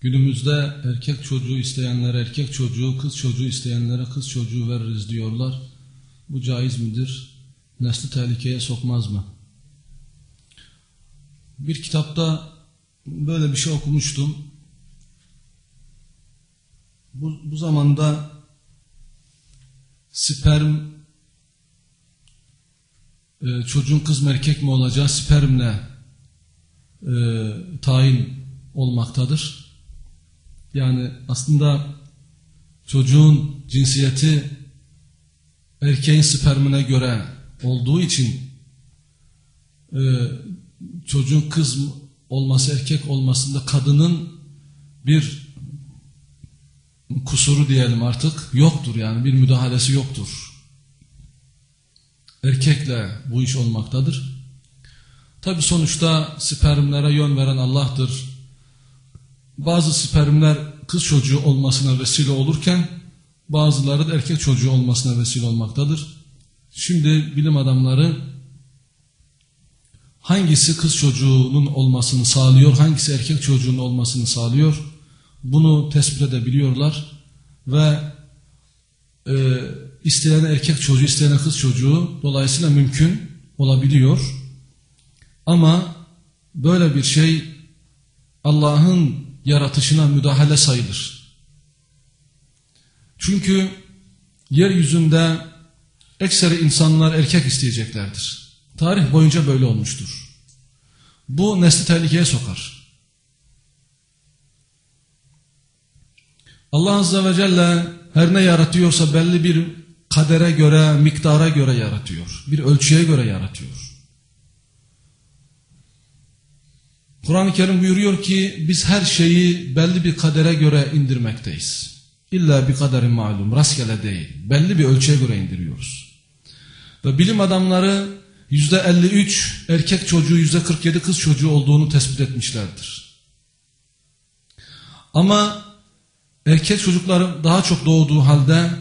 Günümüzde erkek çocuğu isteyenlere erkek çocuğu, kız çocuğu isteyenlere kız çocuğu veririz diyorlar. Bu caiz midir? Nesli tehlikeye sokmaz mı? Bir kitapta böyle bir şey okumuştum. Bu zamanda sperm çocuğun kız mı erkek mi olacağı spermle tayin olmaktadır. Yani aslında çocuğun cinsiyeti erkeğin spermine göre olduğu için çocuğun kız olması erkek olmasında kadının bir kusuru diyelim artık yoktur, yani bir müdahalesi yoktur. Erkekle bu iş olmaktadır. Tabi sonuçta spermlere yön veren Allah'tır. Bazı spermler kız çocuğu olmasına vesile olurken bazıları da erkek çocuğu olmasına vesile olmaktadır. Şimdi bilim adamları hangisi kız çocuğunun olmasını sağlıyor, hangisi erkek çocuğunun olmasını sağlıyor, bunu tespit edebiliyorlar ve isteyene erkek çocuğu, isteyene kız çocuğu dolayısıyla mümkün olabiliyor. Ama böyle bir şey Allah'ın yaratışına müdahale sayılır. Çünkü yeryüzünde ekseri insanlar erkek isteyeceklerdir. Tarih boyunca böyle olmuştur. Bu nesli tehlikeye sokar. Allah Azze ve Celle her ne yaratıyorsa belli bir kadere göre, miktara göre yaratıyor. Bir ölçüye göre yaratıyor. Kur'an-ı Kerim buyuruyor ki biz her şeyi belli bir kadere göre indirmekteyiz. İlla bir kaderin malum, rastgele değil. Belli bir ölçüye göre indiriyoruz. Ve bilim adamları %53 erkek çocuğu, %47 kız çocuğu olduğunu tespit etmişlerdir. Ama erkek çocukların daha çok doğduğu halde,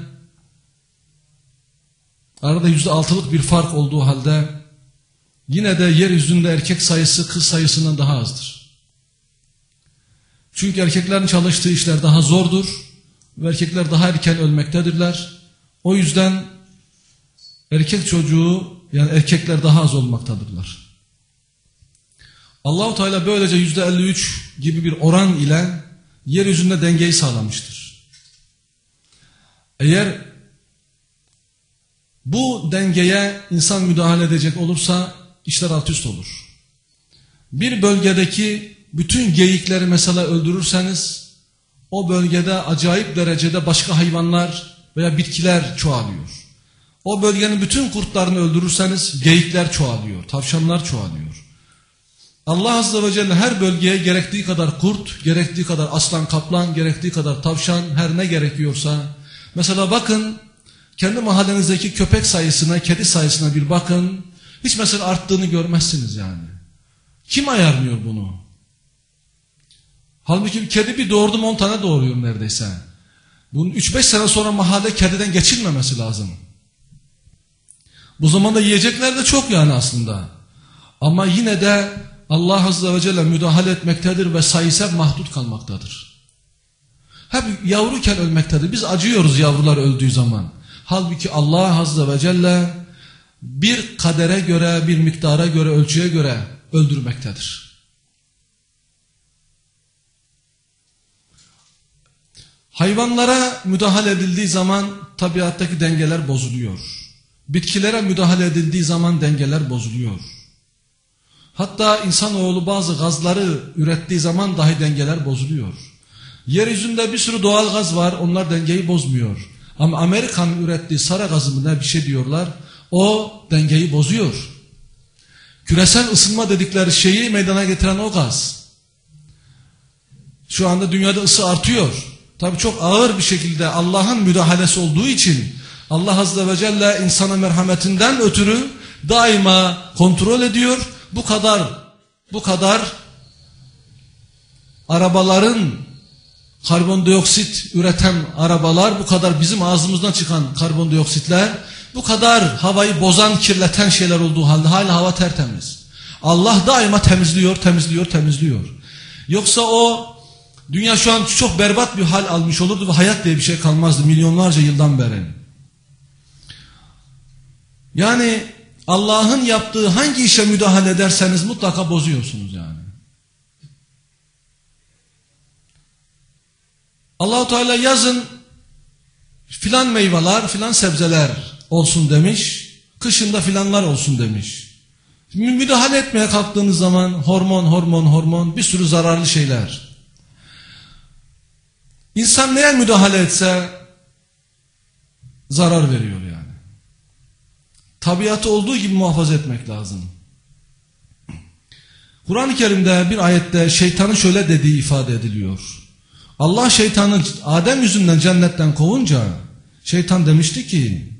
arada %6'lık bir fark olduğu halde, yine de yeryüzünde erkek sayısı kız sayısından daha azdır. Çünkü erkeklerin çalıştığı işler daha zordur ve erkekler daha erken ölmektedirler. O yüzden erkek çocuğu, yani erkekler daha az olmaktadırlar. Allah-u Teala böylece %53 gibi bir oran ile yeryüzünde dengeyi sağlamıştır. Eğer bu dengeye insan müdahale edecek olursa işler alt üst olur. Bir bölgedeki bütün geyikleri mesela öldürürseniz o bölgede acayip derecede başka hayvanlar veya bitkiler çoğalıyor. O bölgenin bütün kurtlarını öldürürseniz geyikler çoğalıyor, tavşanlar çoğalıyor. Allah Azze ve Celle her bölgeye gerektiği kadar kurt, gerektiği kadar aslan kaplan, gerektiği kadar tavşan, her ne gerekiyorsa. Mesela bakın kendi mahallenizdeki köpek sayısına, kedi sayısına bir bakın. Hiç mesela arttığını görmezsiniz yani. Kim ayarlıyor bunu? Halbuki kedi bir doğurdu mu 10 tane doğuruyor neredeyse. Bunun 3-5 sene sonra mahalle kediden geçilmemesi lazım. Bu zamanda yiyecekler de çok yani aslında. Ama yine de Allah Azze ve Celle müdahale etmektedir ve sayısı hep mahdut kalmaktadır. Hep yavruken ölmektedir. Biz acıyoruz yavrular öldüğü zaman. Halbuki Allah Azze ve Celle bir kadere göre, bir miktara göre, ölçüye göre öldürmektedir. Hayvanlara müdahale edildiği zaman tabiattaki dengeler bozuluyor. Bitkilere müdahale edildiği zaman dengeler bozuluyor. Hatta insanoğlu bazı gazları ürettiği zaman dahi dengeler bozuluyor. Yeryüzünde bir sürü doğal gaz var, onlar dengeyi bozmuyor. Ama Amerika'nın ürettiği sera gazı mı ne bir şey diyorlar, o dengeyi bozuyor. Küresel ısınma dedikleri şeyi meydana getiren o gaz. Şu anda dünyada ısı artıyor. Tabii çok ağır bir şekilde Allah'ın müdahalesi olduğu için Allah Azze ve Celle insana merhametinden ötürü daima kontrol ediyor. Bu kadar arabaların karbondioksit üreten arabalar, bu kadar bizim ağzımızdan çıkan karbondioksitler, bu kadar havayı bozan, kirleten şeyler olduğu halde hala hava tertemiz. Allah daima temizliyor. Yoksa o dünya şu an çok berbat bir hal almış olurdu ve hayat diye bir şey kalmazdı milyonlarca yıldan beri. Yani Allah'ın yaptığı hangi işe müdahale ederseniz mutlaka bozuyorsunuz yani. Allah-u Teala yazın filan meyveler, filan sebzeler olsun demiş, kışında filanlar olsun demiş. Müdahale etmeye kalktığınız zaman hormon bir sürü zararlı şeyler. İnsan neye müdahale etse zarar veriyor yani. Tabiatı olduğu gibi muhafaza etmek lazım. Kur'an-ı Kerim'de bir ayette şeytanın şöyle dediği ifade ediliyor. Allah şeytanı Adem yüzünden cennetten kovunca şeytan demişti ki,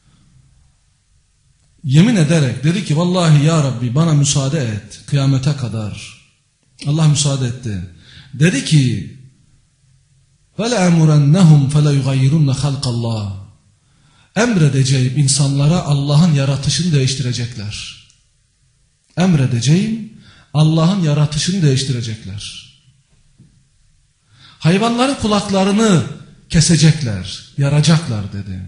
yemin ederek dedi ki vallahi ya Rabbi bana müsaade et kıyamete kadar. Allah müsaade etti. Dedi ki وَلَاَمُرَنَّهُمْ فَلَيُغَيِّرُنَّ خَلْقَ اللّٰهِ Emredeceğim insanlara Allah'ın yaratışını değiştirecekler. Emredeceğim Allah'ın yaratışını değiştirecekler. Hayvanların kulaklarını kesecekler, yaracaklar dedi.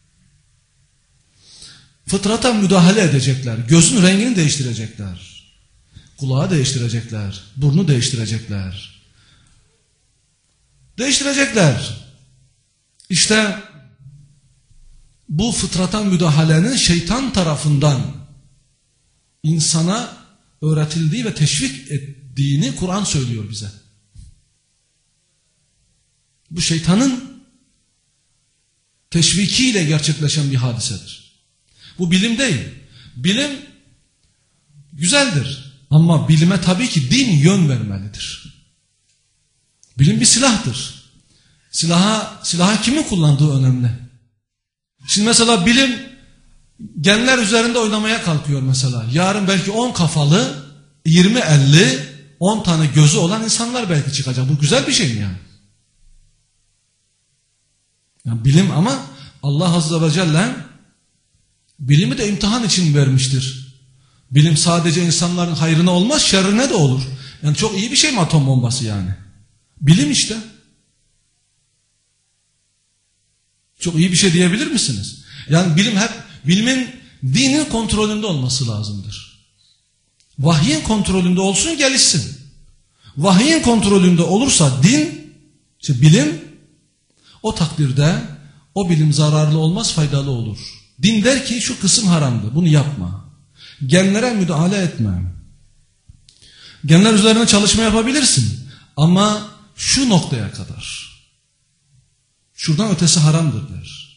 Fıtrata müdahale edecekler, gözün rengini değiştirecekler. Kulağı değiştirecekler, burnu değiştirecekler. Değiştirecekler. İşte bu fıtrata müdahalenin şeytan tarafından insana öğretildiği ve teşvik ettiğini Kur'an söylüyor bize. Bu şeytanın teşvikiyle gerçekleşen bir hadisedir. Bu bilim değil. Bilim güzeldir ama bilime tabii ki din yön vermelidir. Bilim bir silahtır. Silaha kimin kullandığı önemli. Şimdi mesela bilim genler üzerinde oynamaya kalkıyor mesela. Yarın belki 10 kafalı, 20-50, 10 tane gözü olan insanlar belki çıkacak. Bu güzel bir şey mi yani? Yani bilim ama Allah Azze ve Celle bilimi de imtihan için vermiştir. Bilim sadece insanların hayrına olmaz, şerrine de olur. Yani çok iyi bir şey mi atom bombası yani? Bilim işte. Çok iyi bir şey diyebilir misiniz? Yani bilim hep, bilimin dinin kontrolünde olması lazımdır. Vahyin kontrolünde olsun, gelişsin. Vahyin kontrolünde olursa din, işte bilim, o takdirde o bilim zararlı olmaz, faydalı olur. Din der ki şu kısım haramdı, bunu yapma. Genlere müdahale etme. Genler üzerine çalışma yapabilirsin ama şu noktaya kadar. Şuradan ötesi haramdır der.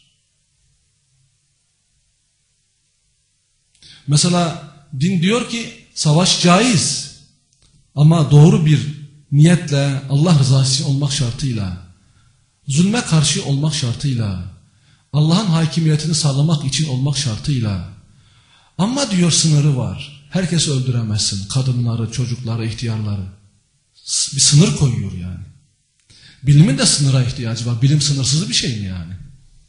Mesela din diyor ki savaş caiz ama doğru bir niyetle, Allah rızası için olmak şartıyla, zulme karşı olmak şartıyla, Allah'ın hakimiyetini sağlamak için olmak şartıyla. Ama diyor sınırı var. Herkesi öldüremezsin. Kadınları, çocukları, ihtiyarları. Bir sınır koyuyor yani. Bilimin de sınıra ihtiyacı var. Bilim sınırsız bir şey mi yani?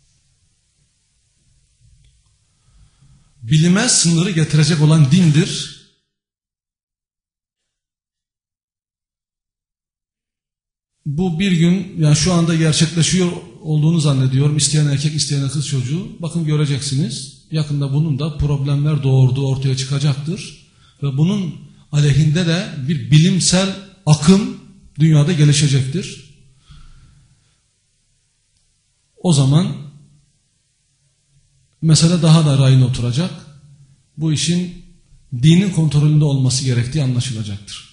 Bilime sınırı getirecek olan dindir. Bu bir gün, yani şu anda gerçekleşiyor olduğunu zannediyorum. İsteyen erkek, isteyen kız çocuğu. Bakın göreceksiniz. Yakında bunun da problemler doğurduğu ortaya çıkacaktır. Ve bunun aleyhinde de bir bilimsel akım dünyada gelişecektir. O zaman mesele daha da rayına oturacak. Bu işin dinin kontrolünde olması gerektiği anlaşılacaktır.